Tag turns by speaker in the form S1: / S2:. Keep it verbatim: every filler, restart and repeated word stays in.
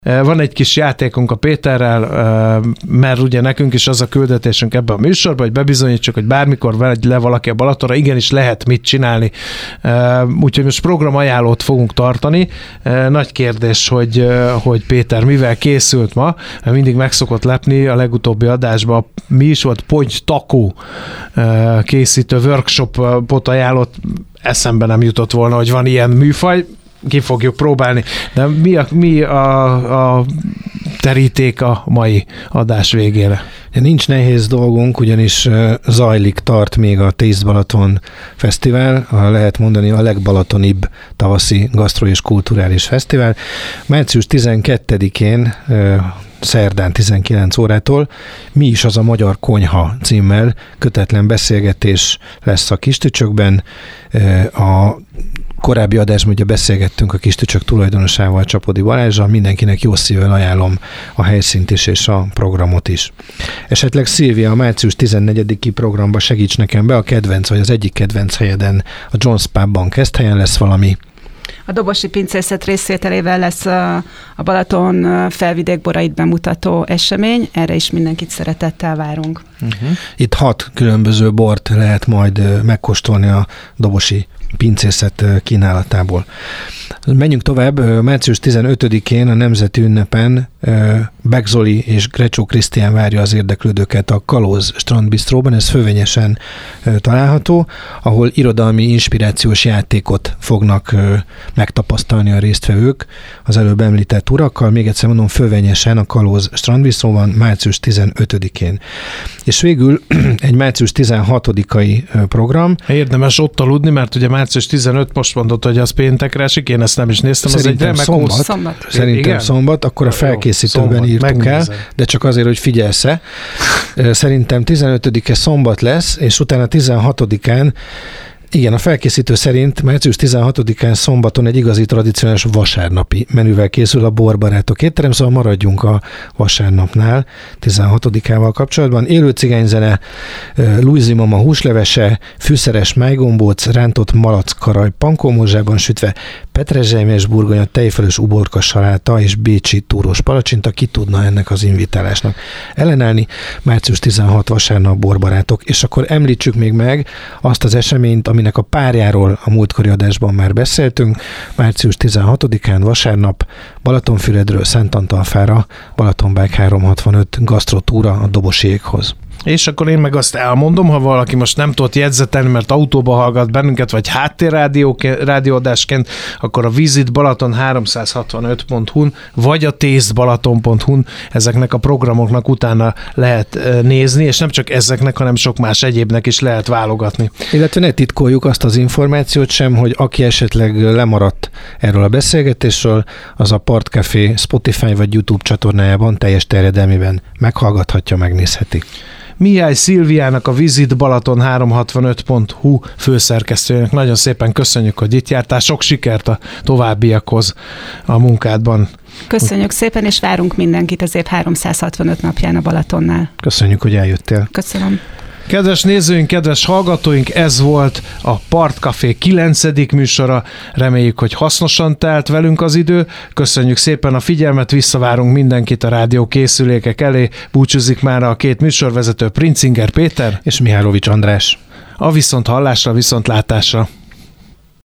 S1: Van egy kis játékunk a Péterrel, mert ugye nekünk is az a küldetésünk ebben a műsorban, hogy bebizonyítsuk, hogy bármikor vegy le valaki a Balatonra, igenis lehet mit csinálni. Úgyhogy most programajánlót fogunk tartani. Nagy kérdés, hogy, hogy Péter mivel készült ma, mert mindig meg szokott lepni a legutóbbi adásban. Mi is volt? Ponty Takó készítő workshopot ajánlott, eszembe nem jutott volna, hogy van ilyen műfaj, ki fogjuk próbálni. De mi a, mi a, a teríték a mai adás végére?
S2: Nincs nehéz dolgunk, ugyanis zajlik, tart még a Taste Balaton Fesztivál, a, lehet mondani a legbalatonibb tavaszi gasztro- és kulturális fesztivál. március tizenkettedikén szerdán tizenkilenc órától Mi is az a magyar konyha címmel kötetlen beszélgetés lesz a Kistücsökben. A korábbi adásban ugye beszélgettünk a Kistücsök tulajdonosával, Csapodi Balázsral, mindenkinek jó szívvel ajánlom a helyszínt is és a programot is. Esetleg Szilvia, a március tizennegyediki programba segíts nekem be, a kedvenc vagy az egyik kedvenc helyeden, a John's Pubban Keszthelyen lesz valami.
S3: A dobosi pincészet részvételével lesz a Balaton felvidék borait bemutató esemény, erre is mindenkit szeretettel várunk.
S2: Uh-huh. Itt hat különböző bort lehet majd megkóstolni a dobosi pincészet kínálatából. Menjünk tovább, március tizenötödikén a Nemzeti Ünnepen Beck Zoli és Grecsó Krisztián várja az érdeklődőket a Kalóz strandbistróban, ez Fövényesen található, ahol irodalmi inspirációs játékot fognak megtapasztalni a résztvevők az előbb említett urakkal. Még egyszer mondom, Fövényesen a Kalóz strandbistróban március tizenötödikén. És végül egy március tizenhatodikai program.
S1: Érdemes ott aludni, mert ugye március tizenötödike most mondott, hogy az péntekre esik, én ezt nem is néztem.
S2: Szerintem
S1: az egy
S2: szombat,
S3: szombat.
S2: Szerintem Igen? szombat, akkor a felkészítőben szombat, írtunk megnézem. el, de csak azért, hogy figyelsz-e. Szerintem tizenötödike szombat lesz, és utána tizenhatodikán igen, a felkészítő szerint március tizenhatodikán szombaton egy igazi tradicionális vasárnapi menüvel készül a Borbarátok étterem, szóval maradjunk a vasárnapnál tizenhatodikával kapcsolatban. Élő cigányzene, Luizi mama húslevese, fűszeres májgombóc, rántott malackaraj pankómorzsában sütve, petrezselymes burgonya, tejfölös uborka saláta és bécsi túrós palacsinta. Ki tudna ennek az invitálásnak ellenállni? Március tizenhatodika vasárnap Borbarátok. És akkor említsük még meg azt az eseményt, aminek a párjáról a múltkori adásban már beszéltünk. március tizenhatodikán vasárnap Balatonfüredről Szentantalfára Balatonbike háromszázhatvanöt gasztrotúra a Dobosi éghoz.
S1: És akkor én meg azt elmondom, ha valaki most nem tudott jegyzetelni, mert autóba hallgat bennünket, vagy háttérrádióadásként, akkor a Visit Balaton háromszázhatvanöt pont hu-n, vagy a taste balaton pont hu-n ezeknek a programoknak utána lehet nézni, és nem csak ezeknek, hanem sok más egyébnek is lehet válogatni.
S2: Illetve ne titkoljuk azt az információt sem, hogy aki esetleg lemaradt erről a beszélgetésről, az a Partcafé Spotify vagy YouTube csatornájában teljes terjedelmében meghallgathatja, megnézheti.
S1: Mihály Szilviának, a Visit Balaton háromszázhatvanöt pont hu főszerkesztőjének nagyon szépen köszönjük, hogy itt jártál. Sok sikert a továbbiakhoz a munkádban.
S3: Köszönjük szépen, és várunk mindenkit az év háromszázhatvanöt napján a Balatonnál.
S2: Köszönjük, hogy eljöttél.
S3: Köszönöm.
S1: Kedves nézőink, kedves hallgatóink, ez volt a Partcafé kilencedik műsora. Reméljük, hogy hasznosan telt velünk az idő. Köszönjük szépen a figyelmet, visszavárunk mindenkit a rádió készülékek elé. Búcsúzik már a két műsorvezető, Princinger Péter
S2: és Mihálovics András.
S1: A viszont hallásra, viszont látásra.